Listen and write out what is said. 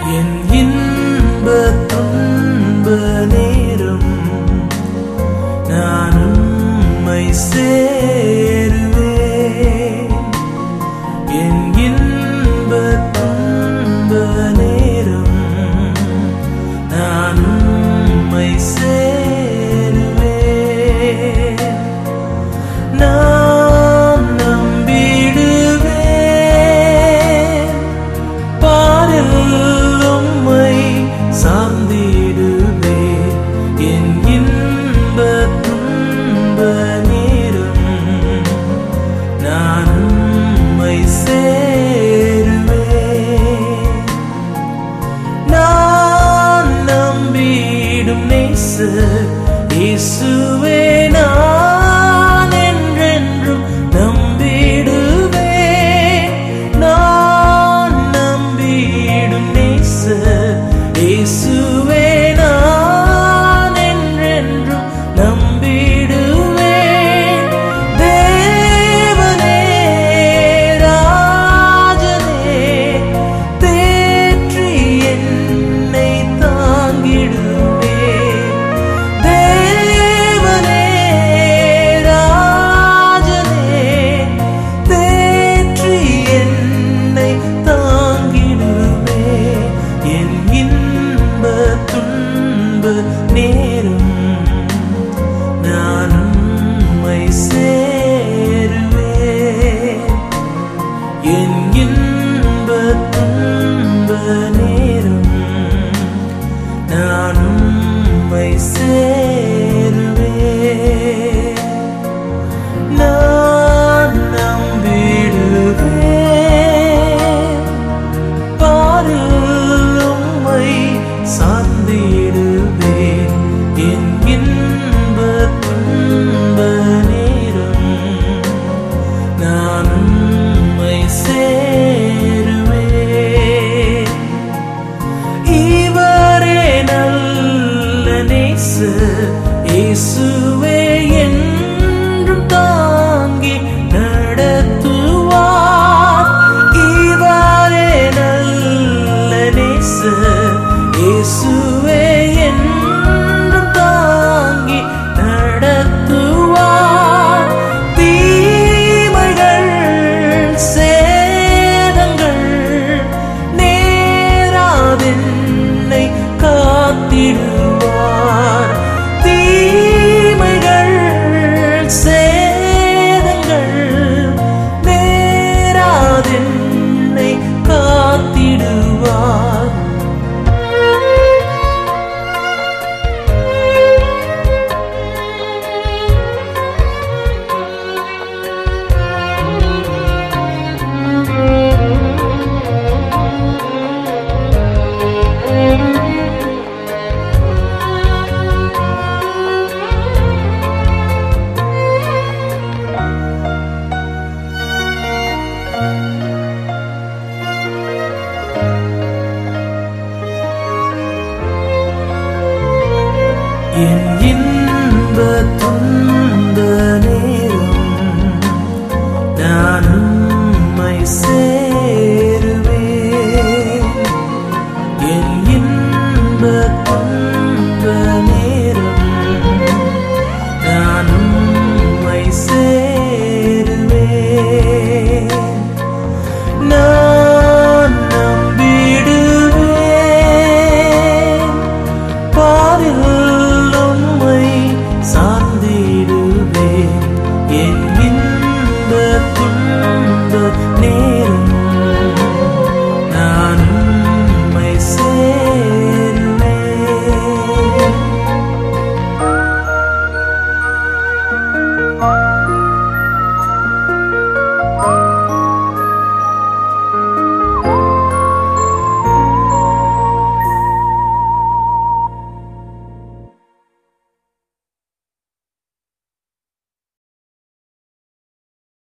என் இன்ப துன்ப நேரம் நான் உம்மை சேருவேன். என் இன்ப துன்ப நேரம் நான் உம்மை சேருவேன். நான் நம்பிடுவேன், பாரில் உம்மை சார்ந்திடுவேன். என் இன்ப துன்ப நேரம் நான் உம்மை சேருவேன். நான் நம்பிடும் நேசர் இயேசுவே, நான் என்றென்றும் நம்பிடுவேன். நான் நம்பிடும் நேசர் இயேசுவே, நான் என்றென்றும் நம்பிடுவேன். தேவனே ராஜனே தேற்றி என்னை தாங்கிடுவேன். தேவனே ராஜனே தேற்றி என்னை தாங்கிடுவேன். என் இன்ப துன்ப நேரம் நான் உம்மை சேருவேன். என் இன்ப துன்ப நேரம் நான் உம்மை சேருவேன். நான் நம்பிடுவேன், பாரில் உம்மை சார்ந்திடுவேன். என் இன்ப துன்ப நேரம் நான் உம்மை சேருவேன். இவரே நல்ல நேசர் இயேசுவே, என்றும் தாங்கி நடத்துவார். இவரே நல்ல நேசர் இயேசுவே, என்றும் தாங்கி நடத்துவார். தீமைகள் சேதங்கள் நேராதென்னை காத்திடுவார். தீமைகள் சேதங்கள் நேராதென்னை காத்திடுவார். என் இன்ப துன்ப